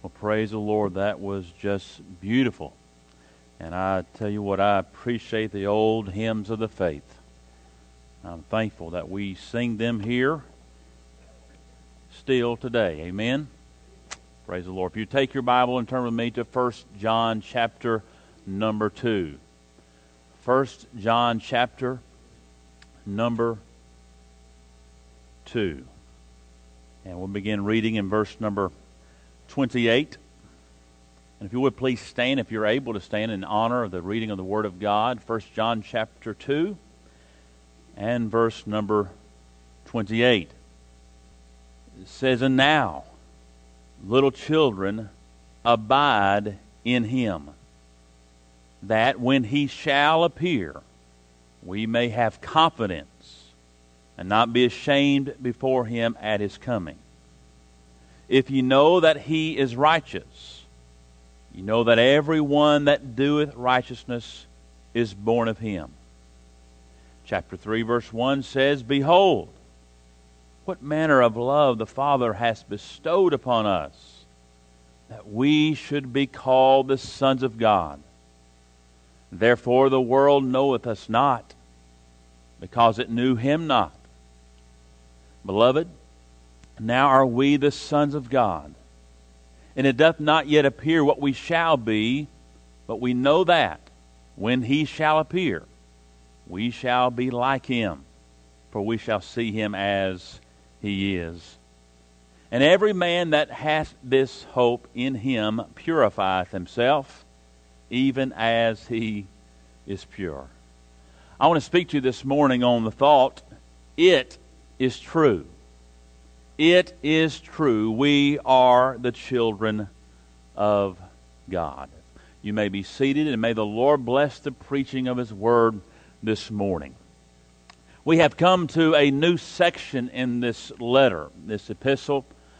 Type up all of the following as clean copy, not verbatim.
Well, praise the Lord. That was just beautiful. And I tell you what, I appreciate the old hymns of the faith. I'm thankful that we sing them here still today. Amen? Praise the Lord. If you take your Bible and turn with me to 1 John chapter number 2. 1 John chapter number 2. And we'll begin reading in verse number 28. And if you would please stand, if you're able to stand in honor of the reading of the Word of God. 1 John chapter 2 and verse number 28. It says, "And now, little children, abide in Him, that when He shall appear, we may have confidence and not be ashamed before Him at His coming. If ye know that He is righteous, ye know that every one that doeth righteousness is born of Him." Chapter 3 verse 1 says, "Behold, what manner of love the Father hath bestowed upon us, that we should be called the sons of God. Therefore the world knoweth us not, because it knew Him not. Beloved, now are we the sons of God, and it doth not yet appear what we shall be, but we know that, when He shall appear, we shall be like Him, for we shall see Him as He is. And every man that hath this hope in Him purifieth himself, even as He is pure." I want to speak to you this morning on the thought, it is true. It is true. We are the children of God. You may be seated, and may the Lord bless the preaching of His Word this morning. We have come to a new section in this letter, this epistle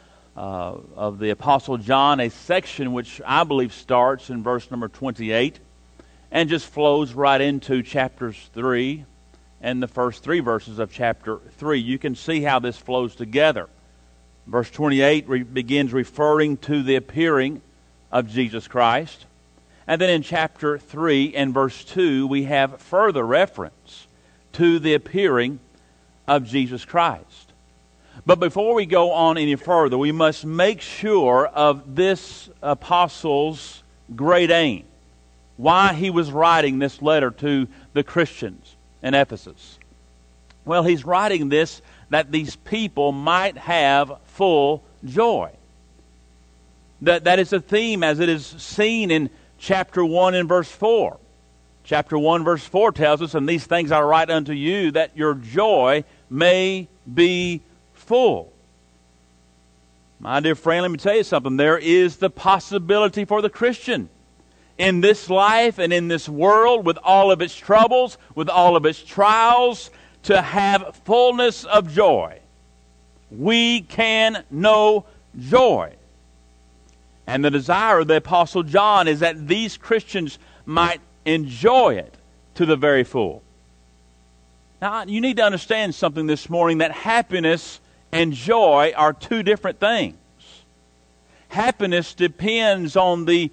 of the Apostle John, a section which I believe starts in verse number 28 and just flows right into chapters 3 and the first 3 verses of chapter 3. You can see how this flows together. Verse 28 begins referring to the appearing of Jesus Christ. And then in chapter 3 and verse 2, we have further reference to the appearing of Jesus Christ. But before we go on any further, we must make sure of this apostle's great aim, why he was writing this letter to the Christians in Ephesus. Well, he's writing this that these people might have full joy. That is a theme as it is seen in chapter 1 and verse 4. Chapter 1 verse 4 tells us, "And these things I write unto you, that your joy may be full." My dear friend, let me tell you something. There is the possibility for the Christian in this life and in this world, with all of its troubles, with all of its trials, to have fullness of joy. We can know joy. And the desire of the Apostle John is that these Christians might enjoy it to the very full. Now, you need to understand something this morning, that happiness and joy are two different things. Happiness depends on the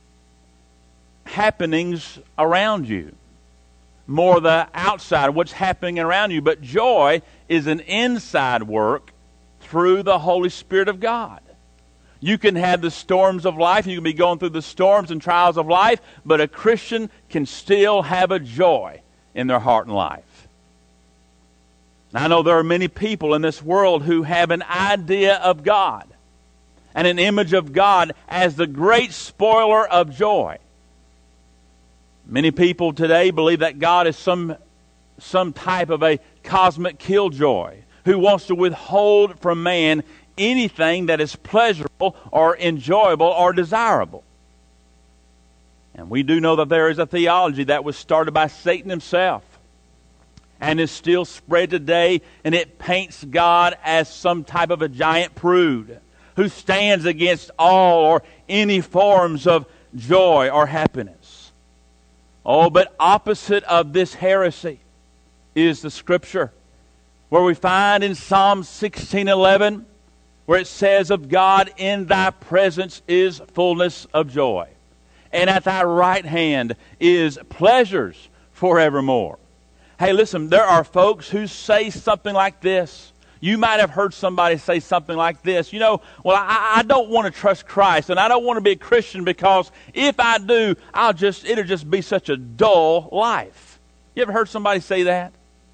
happenings around you, more the outside, what's happening around you. But joy is an inside work through the Holy Spirit of God. You can have the storms of life, you can be going through the storms and trials of life, but a Christian can still have a joy in their heart and life. Now, I know there are many people in this world who have an idea of God and an image of God as the great spoiler of joy. Many people today believe that God is some type of a cosmic killjoy who wants to withhold from man anything that is pleasurable or enjoyable or desirable. And we do know that there is a theology that was started by Satan himself and is still spread today, and it paints God as some type of a giant prude who stands against all or any forms of joy or happiness. Oh, but opposite of this heresy is the Scripture, where we find in Psalm 16:11, where it says of God, in thy presence is fullness of joy, and at thy right hand is pleasures forevermore. Hey, listen, there are folks who say something like this. You might have heard somebody say something like this. Well, I don't want to trust Christ, and I don't want to be a Christian because if I do, it'll just be such a dull life. You ever heard somebody say that?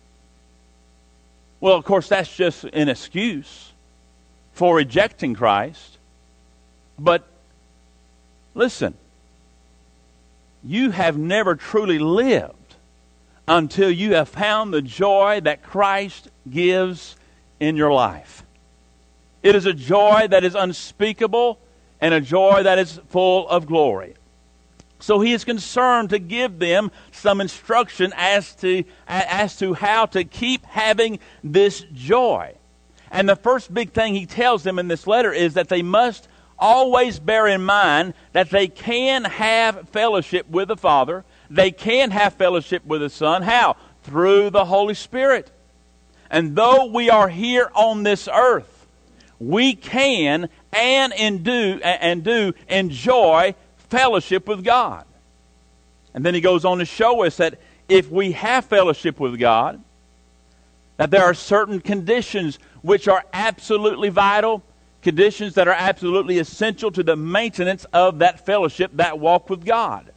Well, of course, that's just an excuse for rejecting Christ. But listen, you have never truly lived until you have found the joy that Christ gives in your life. It is a joy that is unspeakable and a joy that is full of glory. So he is concerned to give them some instruction as to how to keep having this joy. And the first big thing he tells them in this letter is that they must always bear in mind that they can have fellowship with the Father. They can have fellowship with the Son. How? Through the Holy Spirit. And though we are here on this earth, we can and do enjoy fellowship with God. And then he goes on to show us that if we have fellowship with God, that there are certain conditions which are absolutely vital, conditions that are absolutely essential to the maintenance of that fellowship, that walk with God.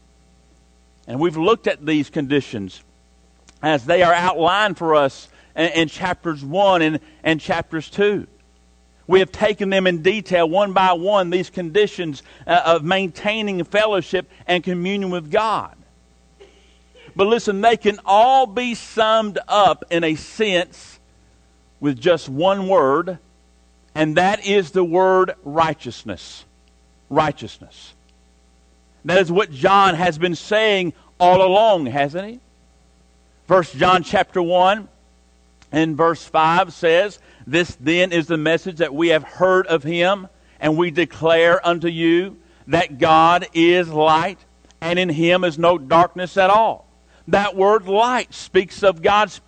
And we've looked at these conditions as they are outlined for us in chapters 1 and chapters 2. We have taken them in detail, one by one, these conditions of maintaining fellowship and communion with God. But listen, they can all be summed up in a sense with just one word, and that is the word righteousness. Righteousness. That is what John has been saying all along, hasn't he? 1 John chapter 1 and verse 5 says, "This then is the message that we have heard of him, and we declare unto you that God is light, and in him is no darkness at all." That word light speaks of God's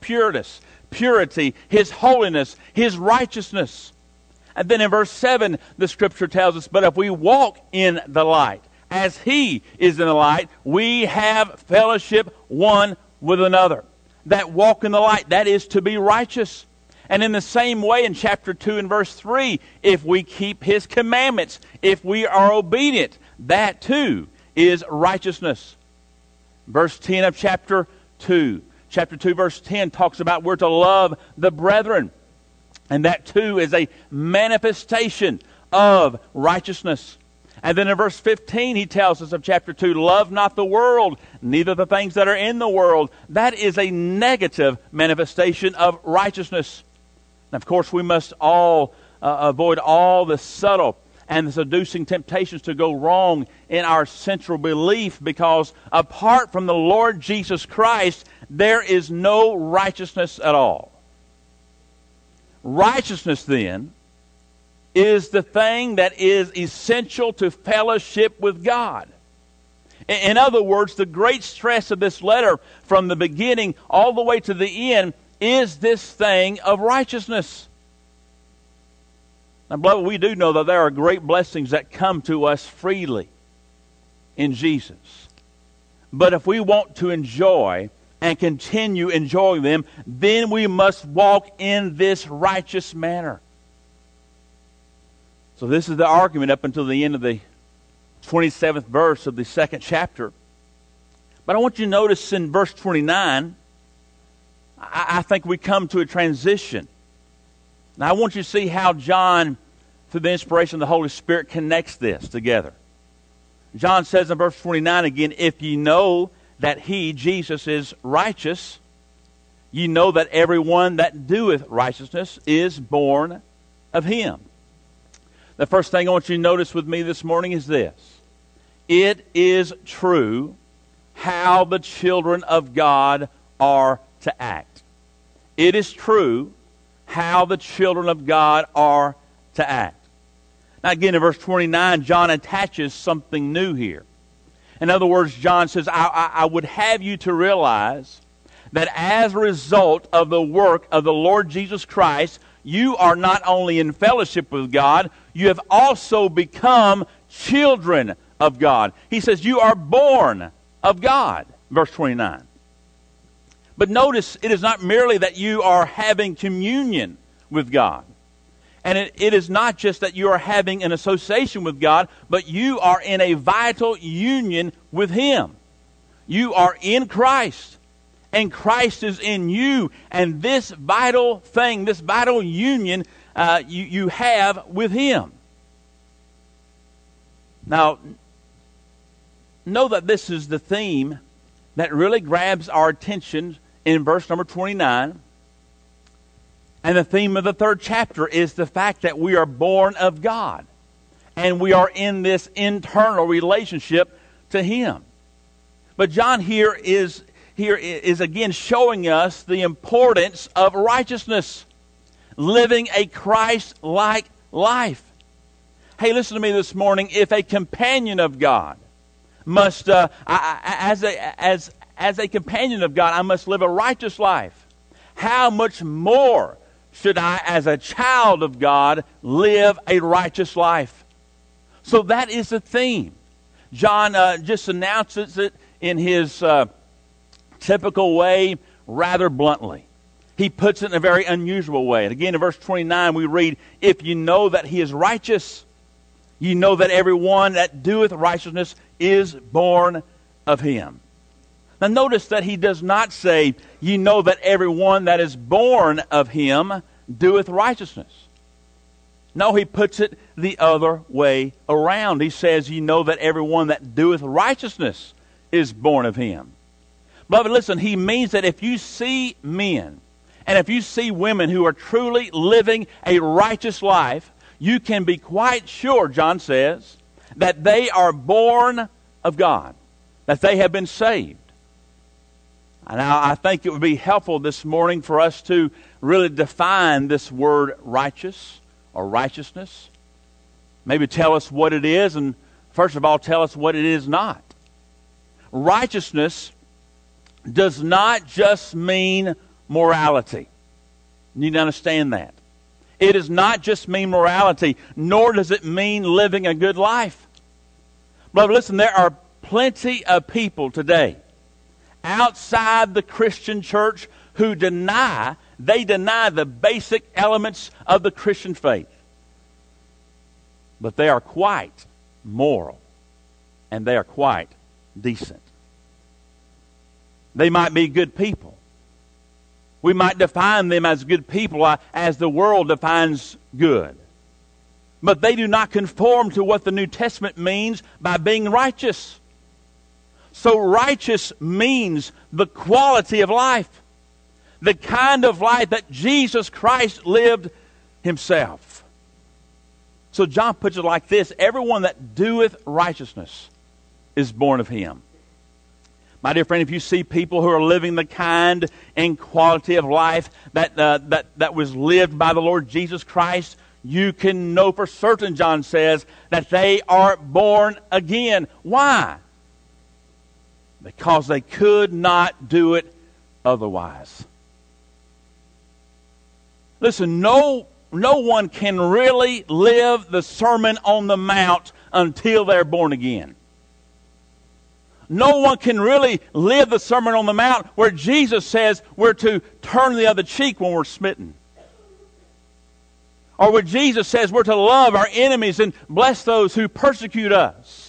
purity, his holiness, his righteousness. And then in verse 7, the scripture tells us, "But if we walk in the light, as he is in the light, we have fellowship one with another." That walk in the light, that is to be righteous. And in the same way, in chapter 2 and verse 3, if we keep his commandments, if we are obedient, that too is righteousness. Verse 10 of chapter 2. Chapter 2 verse 10 talks about we're to love the brethren. And that too is a manifestation of righteousness. And then in verse 15 he tells us of chapter 2, "Love not the world, neither the things that are in the world." That is a negative manifestation of righteousness. And of course we must all avoid all the subtle and the seducing temptations to go wrong in our central belief, because apart from the Lord Jesus Christ, there is no righteousness at all. Righteousness, then, is the thing that is essential to fellowship with God. In other words, the great stress of this letter from the beginning all the way to the end is this thing of righteousness. Now, beloved, we do know that there are great blessings that come to us freely in Jesus. But if we want to enjoy and continue enjoying them, then we must walk in this righteous manner. So this is the argument up until the end of the 27th verse of the second chapter. But I want you to notice in verse 29, I think we come to a transition. Now I want you to see how John, through the inspiration of the Holy Spirit, connects this together. John says in verse 29 again, "If ye know that he, Jesus, is righteous, ye know that everyone that doeth righteousness is born of him." The first thing I want you to notice with me this morning is this. It is true how the children of God are to act. It is true how the children of God are to act. Now again, in verse 29, John attaches something new here. In other words, John says, I would have you to realize that as a result of the work of the Lord Jesus Christ, you are not only in fellowship with God, you have also become children of God. He says you are born of God, verse 29. But notice, it is not merely that you are having communion with God. And it is not just that you are having an association with God, but you are in a vital union with Him. You are in Christ, and Christ is in you. And this vital thing, this vital union, you have with Him. Now, know that this is the theme that really grabs our attention in verse number 29. And the theme of the third chapter is the fact that we are born of God. And we are in this internal relationship to Him. But John here is again showing us the importance of righteousness. Living a Christ-like life. Hey, listen to me this morning. If a companion of God must, as a companion of God, I must live a righteous life. How much more should I, as a child of God, live a righteous life? So that is the theme. John just announces it in his typical way, rather bluntly. He puts it in a very unusual way. And again, in verse 29, we read, if you know that He is righteous, you know that everyone that doeth righteousness is born of Him. Now notice that he does not say, you know that everyone that is born of Him doeth righteousness. No, he puts it the other way around. He says, you know that everyone that doeth righteousness is born of Him. Beloved, listen, he means that if you see men and if you see women who are truly living a righteous life, you can be quite sure, John says, that they are born of God, that they have been saved. Now, I think it would be helpful this morning for us to really define this word righteous or righteousness. Maybe tell us what it is, and first of all, tell us what it is not. Righteousness does not just mean morality. You need to understand that. It does not just mean morality, nor does it mean living a good life. Beloved, listen, there are plenty of people today outside the Christian church who deny the basic elements of the Christian faith. But they are quite moral, and they are quite decent. They might be good people. We might define them as good people as the world defines good. But they do not conform to what the New Testament means by being righteous. So righteous means the quality of life. The kind of life that Jesus Christ lived Himself. So John puts it like this: everyone that doeth righteousness is born of Him. My dear friend, if you see people who are living the kind and quality of life that was lived by the Lord Jesus Christ, you can know for certain, John says, that they are born again. Why? Because they could not do it otherwise. Listen, no one can really live the Sermon on the Mount until they're born again. No one can really live the Sermon on the Mount where Jesus says we're to turn the other cheek when we're smitten. Or where Jesus says we're to love our enemies and bless those who persecute us.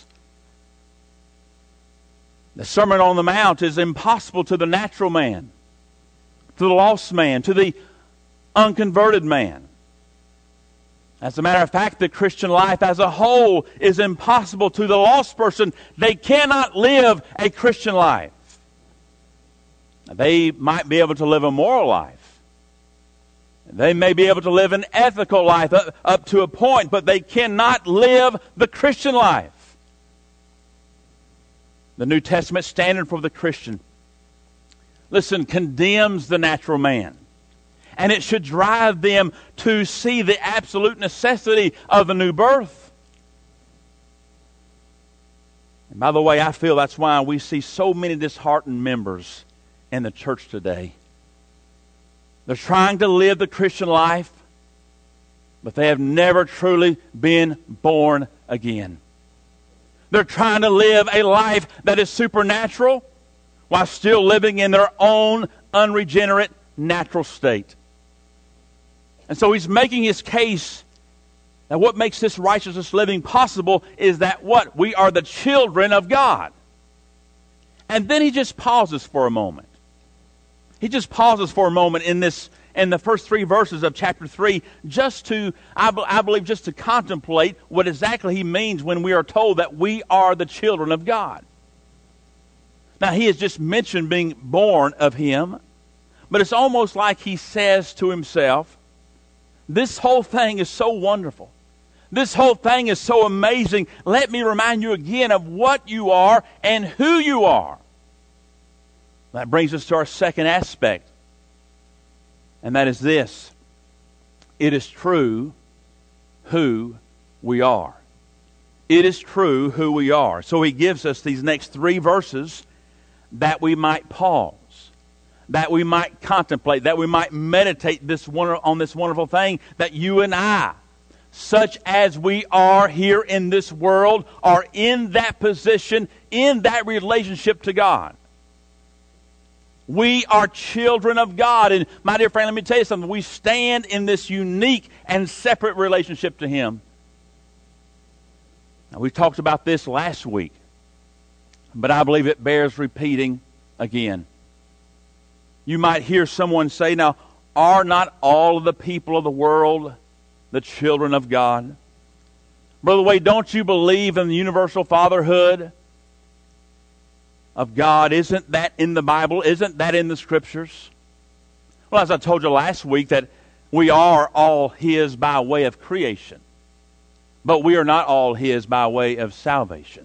The Sermon on the Mount is impossible to the natural man, to the lost man, to the unconverted man. As a matter of fact, the Christian life as a whole is impossible to the lost person. They cannot live a Christian life. They might be able to live a moral life. They may be able to live an ethical life up to a point, but they cannot live the Christian life. The New Testament standard for the Christian, listen, condemns the natural man. And it should drive them to see the absolute necessity of the new birth. And by the way, I feel that's why we see so many disheartened members in the church today. They're trying to live the Christian life. but they have never truly been born again. They're trying to live a life that is supernatural while still living in their own unregenerate natural state. And so he's making his case that what makes this righteousness living possible is that what? We are the children of God. And then he just pauses for a moment. He just pauses for a moment in the first 3 verses of chapter 3, just to, I believe, just to contemplate what exactly he means when we are told that we are the children of God. Now, he has just mentioned being born of him, but it's almost like he says to himself, this whole thing is so wonderful. This whole thing is so amazing. Let me remind you again of what you are and who you are. That brings us to our second aspect. And that is this. It is true who we are. It is true who we are. So he gives us these next 3 verses that we might pause, that we might contemplate, that we might meditate on this wonderful thing that you and I, such as we are here in this world, are in that position, in that relationship to God. We are children of God. And my dear friend, let me tell you something. We stand in this unique and separate relationship to him. Now, we talked about this last week, but I believe it bears repeating again. You might hear someone say, now, are not all of the people of the world the children of God? Brother Wade, don't you believe in the universal fatherhood of God? Isn't that in the Bible? Isn't that in the Scriptures? Well, as I told you last week, that we are all his by way of creation, but we are not all his by way of salvation.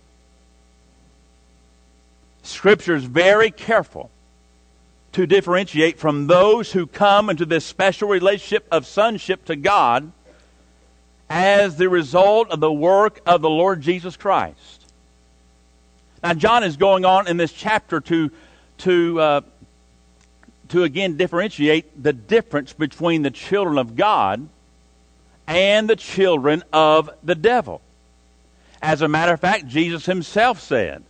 Scripture is very careful to differentiate from those who come into this special relationship of sonship to God as the result of the work of the Lord Jesus Christ. Now, John is going on in this chapter to again differentiate the difference between the children of God and the children of the devil. As a matter of fact, Jesus himself said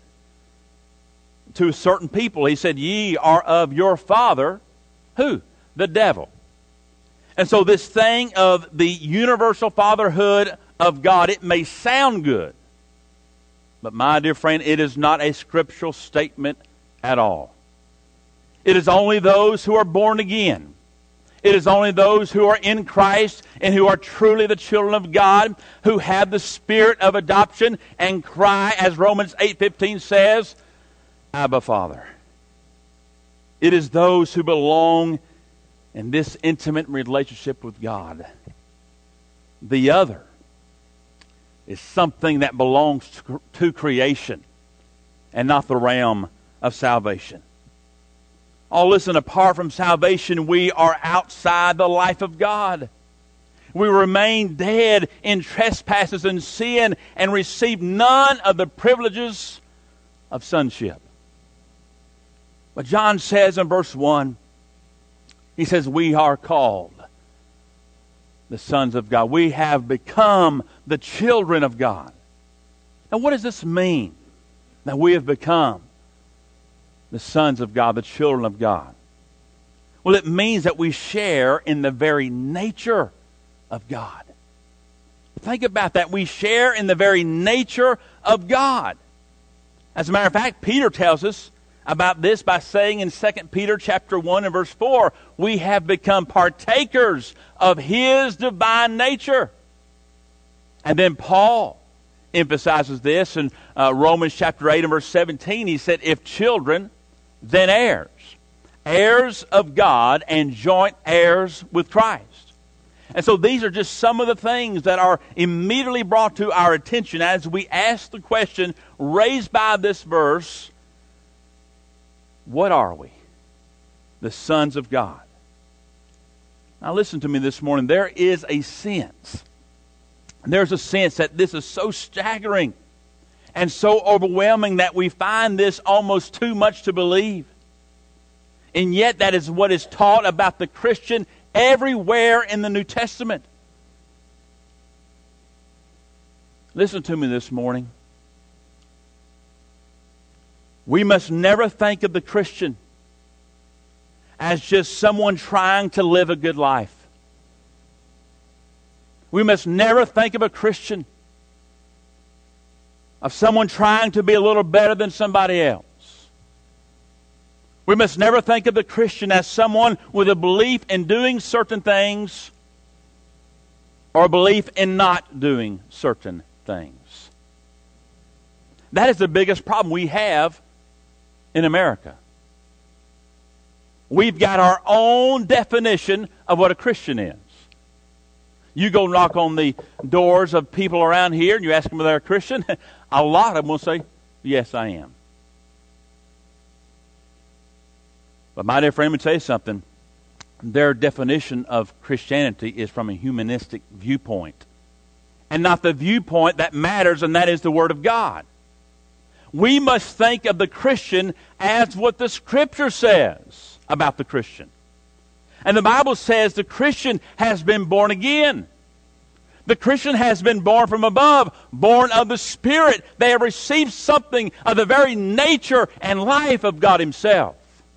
to certain people, he said, ye are of your father, who? The devil. And so this thing of the universal fatherhood of God, it may sound good, but my dear friend, it is not a scriptural statement at all. It is only those who are born again. It is only those who are in Christ and who are truly the children of God, who have the spirit of adoption and cry, as Romans 8:15 says, Abba, Father. It is those who belong in this intimate relationship with God. The other is something that belongs to creation and not the realm of salvation. Oh, listen, apart from salvation, we are outside the life of God. We remain dead in trespasses and sin and receive none of the privileges of sonship. But John says in verse 1, he says, we are called the sons of God. We have become the children of God. Now, what does this mean? That we have become the sons of God, the children of God. Well, it means that we share in the very nature of God. Think about that. We share in the very nature of God. As a matter of fact, Peter tells us about this by saying in 2 Peter chapter 1 and verse 4, we have become partakers of his divine nature. And then Paul emphasizes this in Romans chapter 8 and verse 17. He said, if children, then heirs, heirs of God and joint heirs with Christ. And so these are just some of the things that are immediately brought to our attention as we ask the question raised by this verse, what are we? The sons of God. Now listen to me this morning. There is a sense. There's a sense that this is so staggering and so overwhelming that we find this almost too much to believe. And yet that is what is taught about the Christian everywhere in the New Testament. Listen to me this morning. We must never think of the Christian as just someone trying to live a good life. We must never think of a Christian of someone trying to be a little better than somebody else. We must never think of the Christian as someone with a belief in doing certain things or a belief in not doing certain things. That is the biggest problem we have in America. We've got our own definition of what a Christian is. You go knock on the doors of people around here and you ask them if they're a Christian, a lot of them will say, yes, I am. But my dear friend, let me tell you something. Their definition of Christianity is from a humanistic viewpoint. And not the viewpoint that matters, and that is the Word of God. We must think of the Christian as what the Scripture says about the Christian. And the Bible says the Christian has been born again. The Christian has been born from above, born of the Spirit. They have received something of the very nature and life of God Himself.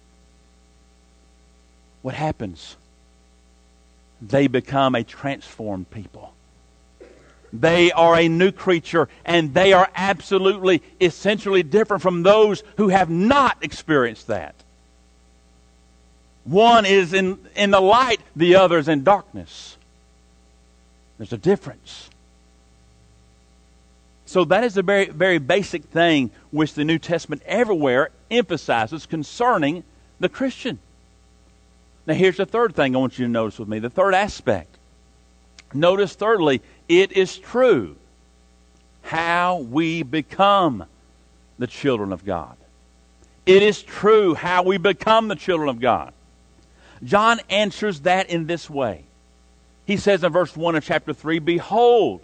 What happens? They become a transformed people. They are a new creature, and they are absolutely, essentially different from those who have not experienced that. One is in the light, the other is in darkness. There's a difference. So that is a very, very basic thing which the New Testament everywhere emphasizes concerning the Christian. Now here's the third thing I want you to notice with me, the third aspect. Notice thirdly, it is true how we become the children of God. It is true how we become the children of God. John answers that in this way. He says in verse 1 of chapter 3, Behold,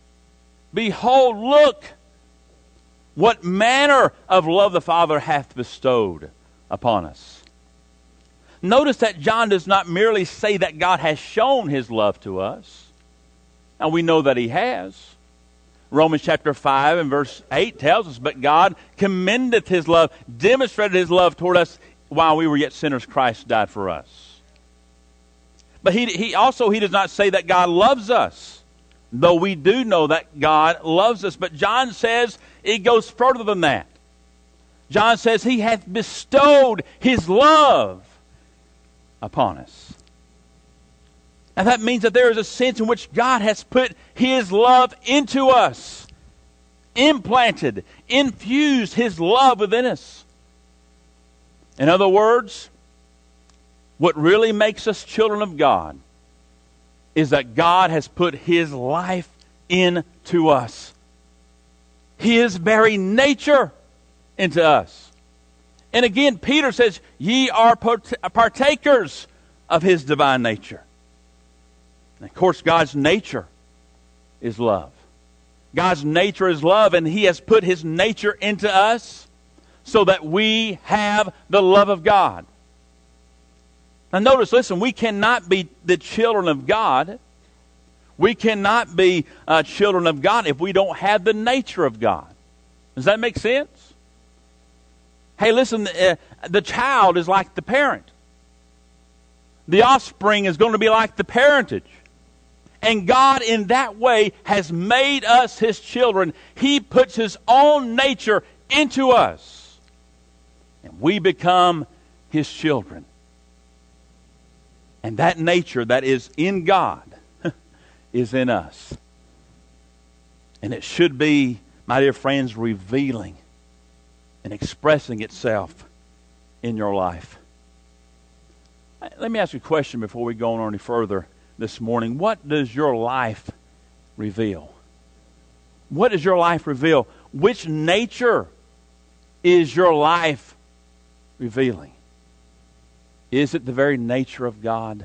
look, what manner of love the Father hath bestowed upon us. Notice that John does not merely say that God has shown His love to us. Now we know that He has. Romans chapter 5 and verse 8 tells us, But God commendeth His love, demonstrated His love toward us while we were yet sinners, Christ died for us. But he does not say that God loves us, though we do know that God loves us. But John says it goes further than that. John says He hath bestowed His love upon us. And that means that there is a sense in which God has put His love into us, implanted, infused His love within us. In other words, what really makes us children of God is that God has put His life into us, His very nature into us. And again, Peter says, Ye are partakers of His divine nature. And of course, God's nature is love. God's nature is love, and He has put His nature into us so that we have the love of God. Now notice, listen, we cannot be the children of God. We cannot be children of God if we don't have the nature of God. Does that make sense? Hey, listen, the child is like the parent. The offspring is going to be like the parentage. And God in that way has made us His children. He puts His own nature into us. And we become His children. And that nature that is in God is in us. And it should be, my dear friends, revealing and expressing itself in your life. Let me ask you a question before we go on any further this morning. What does your life reveal? What does your life reveal? Which nature is your life revealing? Is it the very nature of God?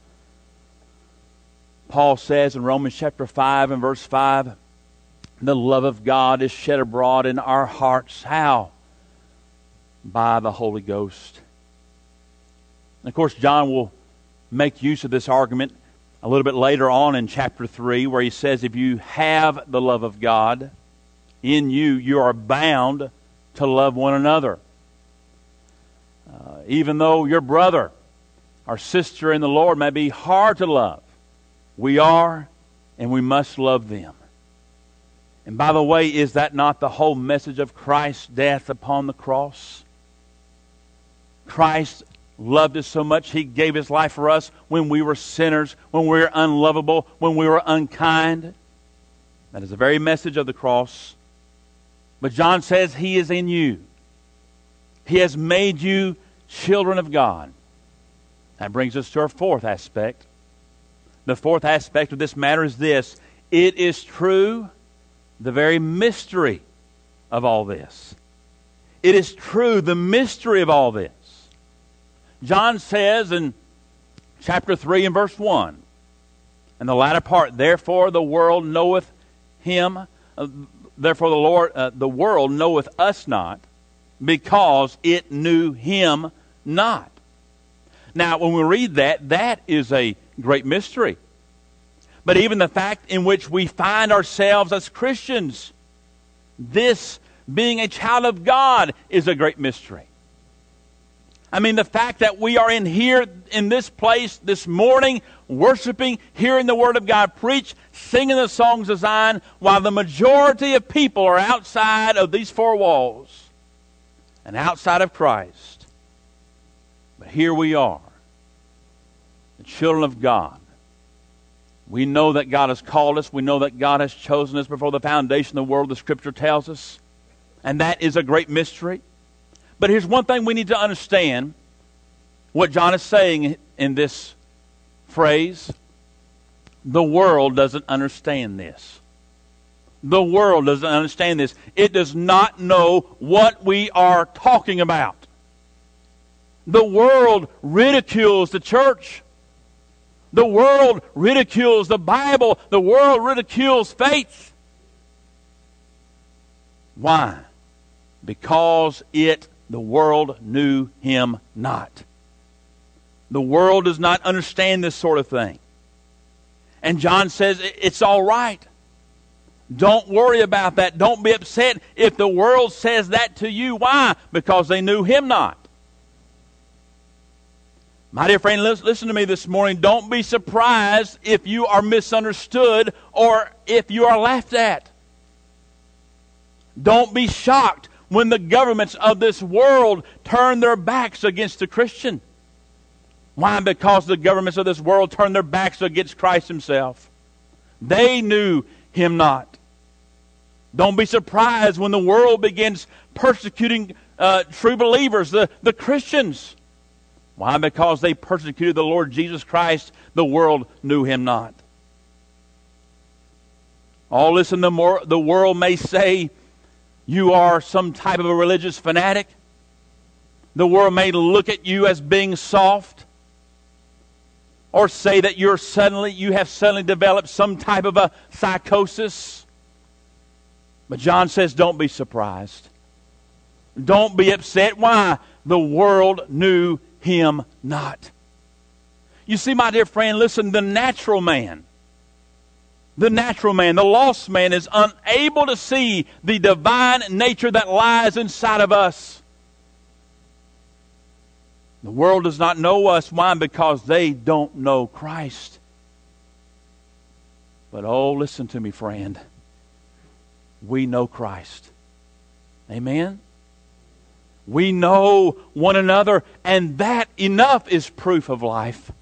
Paul says in Romans chapter 5 and verse 5, The love of God is shed abroad in our hearts. How? By the Holy Ghost. And of course, John will make use of this argument a little bit later on in chapter 3, where he says, if you have the love of God in you, you are bound to love one another. Even though your brother or sister in the Lord may be hard to love, we are and we must love them. And by the way, is that not the whole message of Christ's death upon the cross? Christ loved us so much, He gave His life for us when we were sinners, when we were unlovable, when we were unkind. That is the very message of the cross. But John says He is in you. He has made you children of God. That brings us to our fourth aspect. The fourth aspect of this matter is this: it is true, the very mystery of all this. It is true, the mystery of all this. John says in chapter 3 and verse 1, and the latter part, therefore the world knoweth Him, therefore the world knoweth us not, because it knew Him not. Now, when we read that, that is a great mystery. But even the fact in which we find ourselves as Christians, this being a child of God, is a great mystery. I mean, the fact that we are in this place this morning, worshiping, hearing the Word of God preached, singing the songs of Zion, while the majority of people are outside of these four walls and outside of Christ. But here we are, the children of God. We know that God has called us. We know that God has chosen us before the foundation of the world, the Scripture tells us. And that is a great mystery. But here's one thing we need to understand, what John is saying in this phrase. The world doesn't understand this. The world doesn't understand this. It does not know what we are talking about. The world ridicules the church. The world ridicules the Bible. The world ridicules faith. Why? Because the world knew Him not. The world does not understand this sort of thing. And John says it's all right. Don't worry about that. Don't be upset if the world says that to you. Why? Because they knew Him not. My dear friend, listen to me this morning. Don't be surprised if you are misunderstood or if you are laughed at. Don't be shocked when the governments of this world turn their backs against the Christian. Why? Because the governments of this world turn their backs against Christ Himself. They knew Him not. Don't be surprised when the world begins persecuting true believers, the Christians. Why? Because they persecuted the Lord Jesus Christ. The world knew Him not. Oh, listen, the world may say you are some type of a religious fanatic. The world may look at you as being soft, or say that you have suddenly developed some type of a psychosis. But John says, don't be surprised. Don't be upset. Why? The world knew Him not. You see, my dear friend, listen, the natural man, the lost man is unable to see the divine nature that lies inside of us. The world does not know us. Why? Because they don't know Christ. But oh, listen to me, friend. We know Christ. Amen? We know one another, and that enough is proof of life.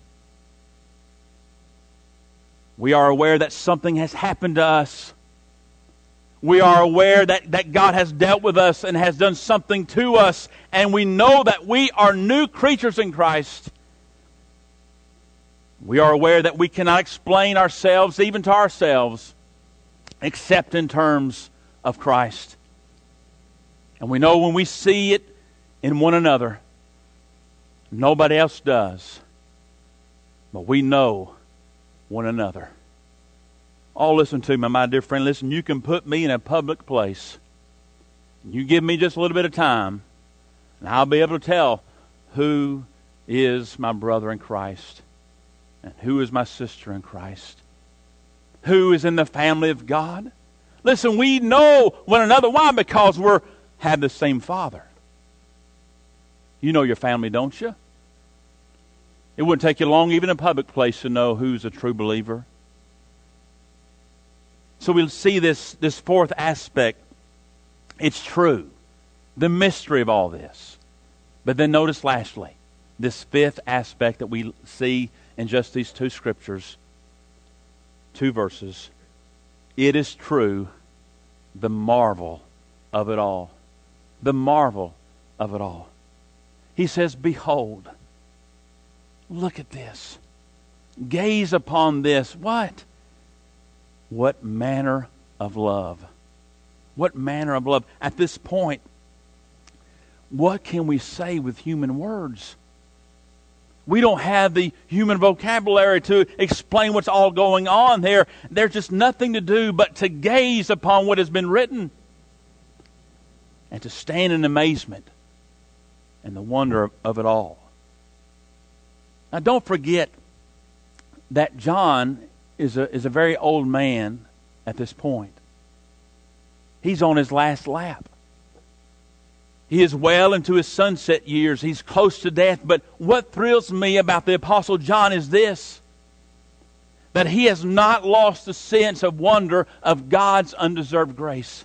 We are aware that something has happened to us. We are aware that God has dealt with us and has done something to us, and we know that we are new creatures in Christ. We are aware that we cannot explain ourselves, even to ourselves, except in terms of Christ. And we know when we see it in one another, nobody else does, but we know one another. Oh, listen to me, my dear friend. Listen, you can put me in a public place. You give me just a little bit of time, and I'll be able to tell who is my brother in Christ. And who is my sister in Christ? Who is in the family of God? Listen, we know one another. Why? Because we have the same Father. You know your family, don't you? It wouldn't take you long, even in a public place, to know who's a true believer. So we'll see this fourth aspect. It's true. The mystery of all this. But then notice lastly, this fifth aspect that we see in just these two scriptures, two verses. It is true, the marvel of it all. The marvel of it all. He says, behold, look at this. Gaze upon this. What? What manner of love? What manner of love? At this point, what can we say with human words? We don't have the human vocabulary to explain what's all going on there. There's just nothing to do but to gaze upon what has been written and to stand in amazement and the wonder of it all. Now, don't forget that John is a very old man at this point. He's on his last lap. He is well into his sunset years. He's close to death. But what thrills me about the Apostle John is this: that he has not lost the sense of wonder of God's undeserved grace.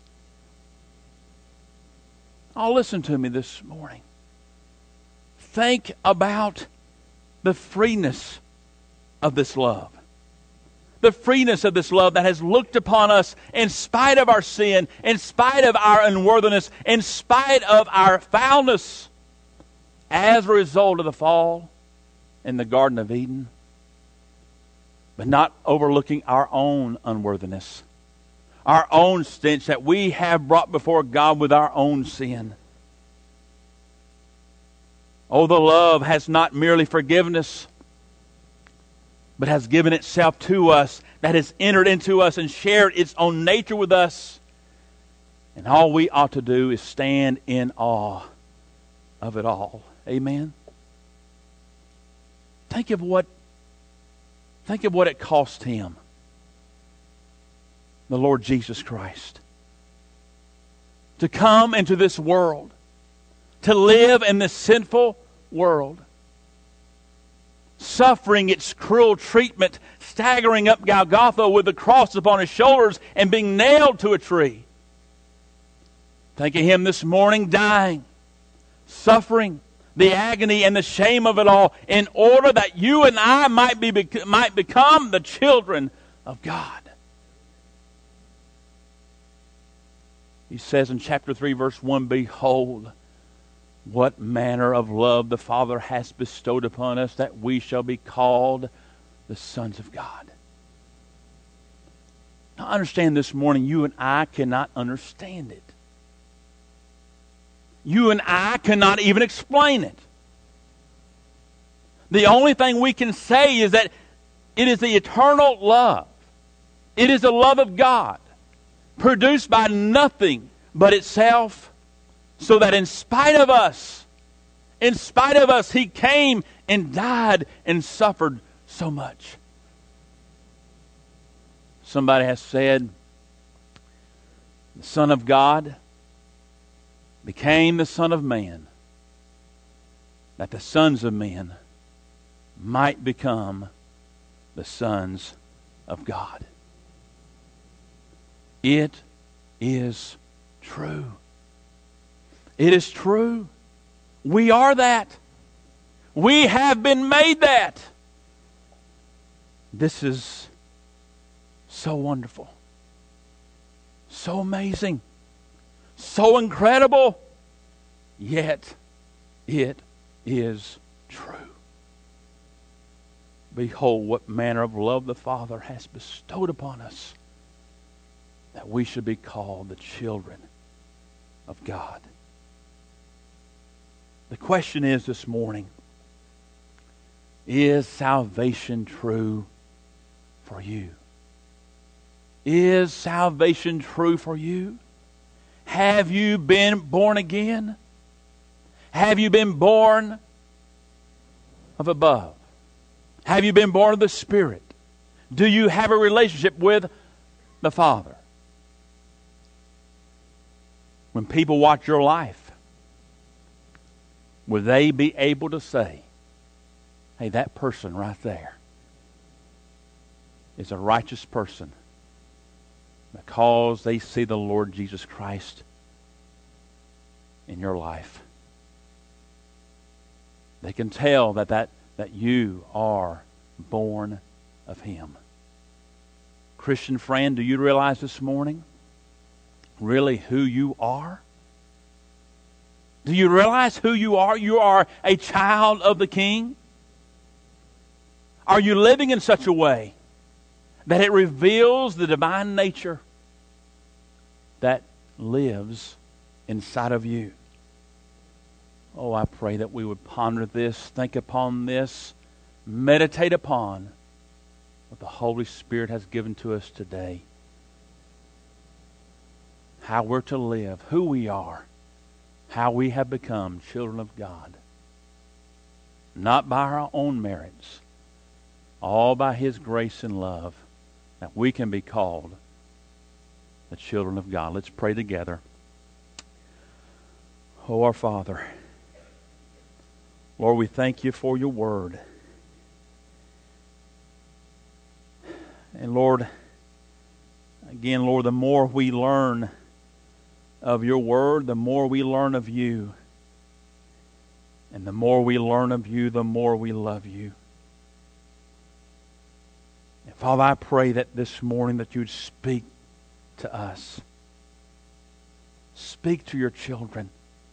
Oh, listen to me this morning. Think about the freeness of this love. The freeness of this love that has looked upon us in spite of our sin, in spite of our unworthiness, in spite of our foulness, as a result of the fall in the Garden of Eden, but not overlooking our own unworthiness, our own stench that we have brought before God with our own sin. Oh, the love has not merely forgiveness, but has given itself to us, that has entered into us and shared its own nature with us. And all we ought to do is stand in awe of it all. Amen? Think of what it cost Him, the Lord Jesus Christ, to come into this world, to live in this sinful world, suffering its cruel treatment, staggering up Golgotha with the cross upon His shoulders and being nailed to a tree. Think of Him this morning dying, suffering the agony and the shame of it all, in order that you and I might become the children of God. He says in chapter 3, verse 1, behold, what manner of love the Father has bestowed upon us, that we shall be called the sons of God. Now understand this morning, you and I cannot understand it. You and I cannot even explain it. The only thing we can say is that it is the eternal love. It is the love of God, produced by nothing but itself, so that in spite of us, He came and died and suffered so much. Somebody has said, the Son of God became the Son of Man, that the sons of men might become the sons of God. It is true. It is true. We are that. We have been made that. This is so wonderful, so amazing, so incredible, yet it is true. Behold, what manner of love the Father has bestowed upon us, that we should be called the children of God. The question is this morning, is salvation true for you? Is salvation true for you? Have you been born again? Have you been born of above? Have you been born of the Spirit? Do you have a relationship with the Father? When people watch your life, will they be able to say, hey, that person right there is a righteous person because they see the Lord Jesus Christ in your life? They can tell that you are born of Him. Christian friend, do you realize this morning really who you are? Do you realize who you are? You are a child of the King. Are you living in such a way that it reveals the divine nature that lives inside of you? Oh, I pray that we would ponder this, think upon this, meditate upon what the Holy Spirit has given to us today. How we're to live, who we are, how we have become children of God. Not by our own merits, all by His grace and love, that we can be called the children of God. Let's pray together. Oh, our Father, Lord, we thank You for Your Word. And Lord, again, Lord, the more we learn of Your Word, the more we learn of You. And the more we learn of You, the more we love You. And Father, I pray that this morning that You would speak to us. Speak to Your children.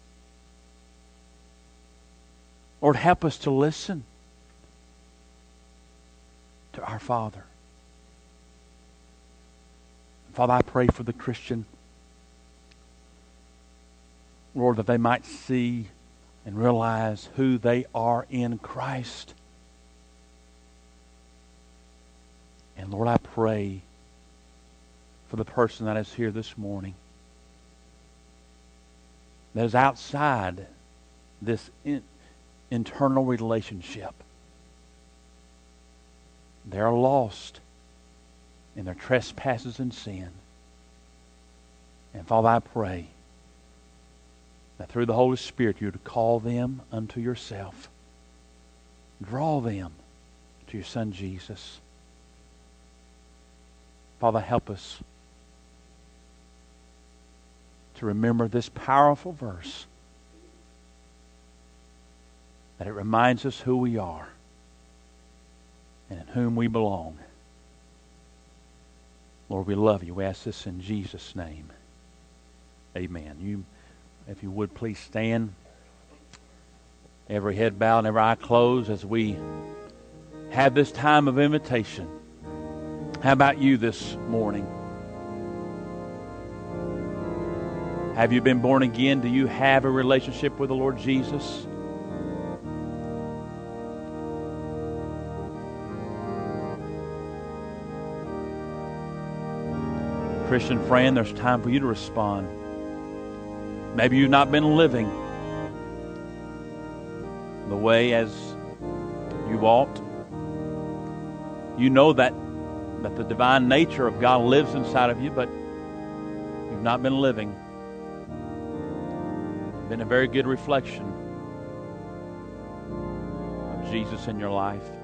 Lord, help us to listen to our Father. Father, I pray for the Christian, Lord, that they might see and realize who they are in Christ. And Lord, I pray for the person that is here this morning that is outside this internal relationship. They are lost in their trespasses and sin. And Father, I pray that through the Holy Spirit You would call them unto Yourself. Draw them to Your Son Jesus. Father, help us to remember this powerful verse, that it reminds us who we are and in whom we belong. Lord, we love You. We ask this in Jesus' name. Amen. If you would, please stand. Every head bowed and every eye closed as we have this time of invitation. How about you this morning? Have you been born again? Do you have a relationship with the Lord Jesus? Christian friend, there's time for you to respond. Maybe you've not been living the way as you ought. You know that the divine nature of God lives inside of you, but you've not been living. Been a very good reflection of Jesus in your life.